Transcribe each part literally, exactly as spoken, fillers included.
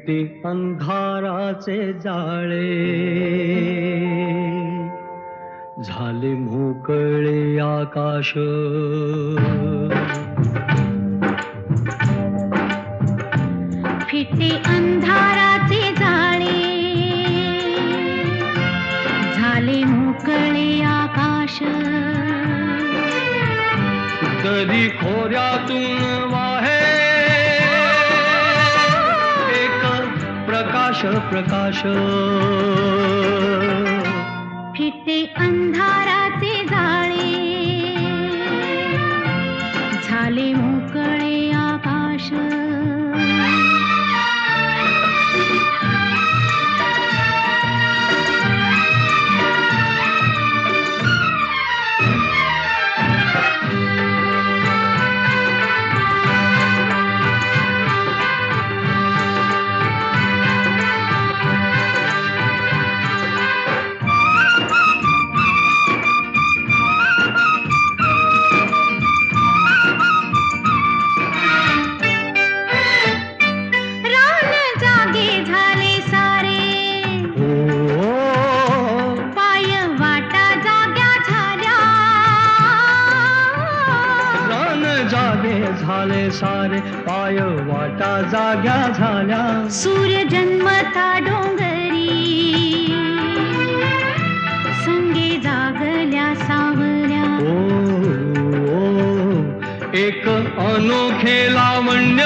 फिटे अंधाराचे जाळे, झाले मोकळे आकाश. फिटे अंधाराचे जाळे, झाले मोकळे आकाश. दरी खोऱ्यातून वाहे एक प्रकाश प्रकाश. फिटे अंधाराचे जाळे, झाले मोकळे आकाश. झाले सारे पाय वाटा जाग्या झाल्या. सूर्य जन्मता डोंगरी, संगे जागल्या सावल्या. ओ, ओ एक अनोखे लावण्य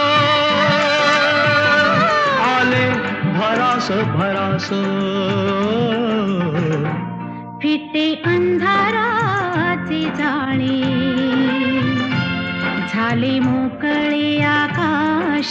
आले भरास भरास. फिटे अंधाराचे जाळे, झाले मोकळे आकाश.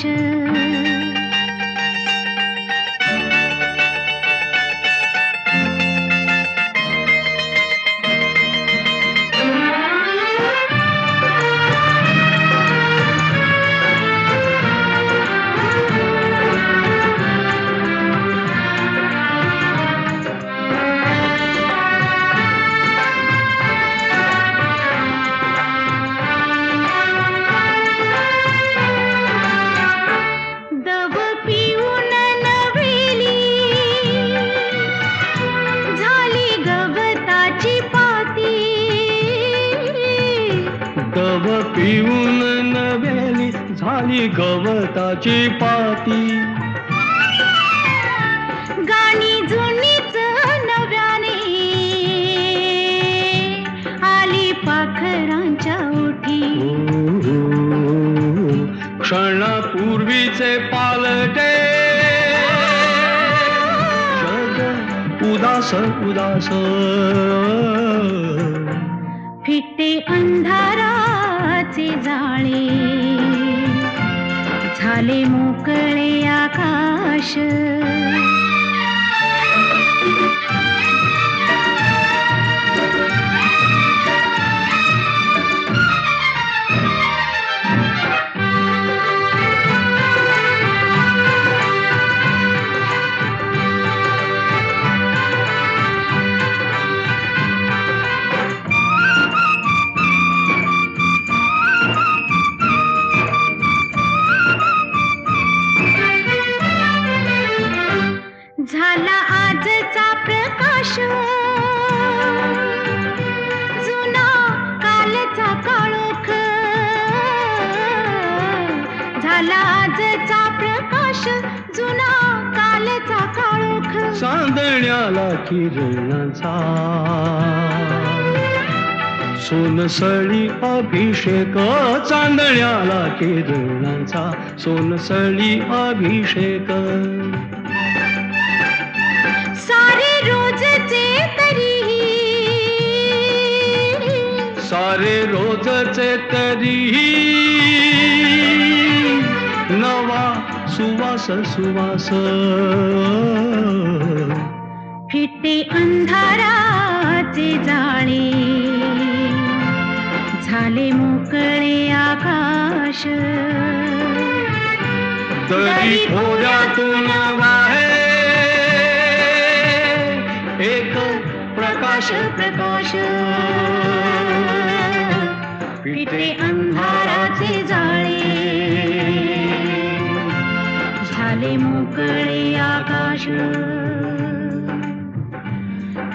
दव पिऊन नव्यानी झाली गवताची पाती. गाणी जुनीच नव्याने आली पाखरांच्या ओठी. क्षणापूर्वीचे पालटे जग उदास उदास. फिटे अंधाराचे जाळे, झाले मोकळे आकाश. झाला आजचा प्रकाश, जुना कालचा काळोख. झाला आजचा प्रकाश, जुना कालचा काळोख. चांदण्याला किरणाचा सोनसळी अभिषेक. चांदण्याला किरणाचा सोनसळी अभिषेक. सारे रोजचे तरीही, सारे रोजचे तरीही नवा सुवास सुवास. फिटे अंधाराचे जाळे, झाले मोकळे आकाश. दरी खोऱ्यातून वाहे एक प्रकाश प्रकाश. फिटे अंधाराचे जाळे, झाले मोकळे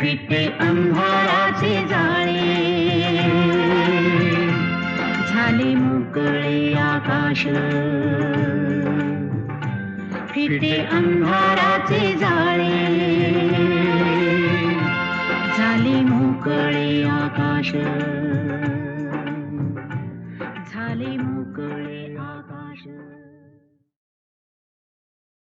फिटे अंधाराचे जाळे, झाले मोकळे आकाश, फिटे अंधाराचे जाळे, झाले मोकळे आकाश.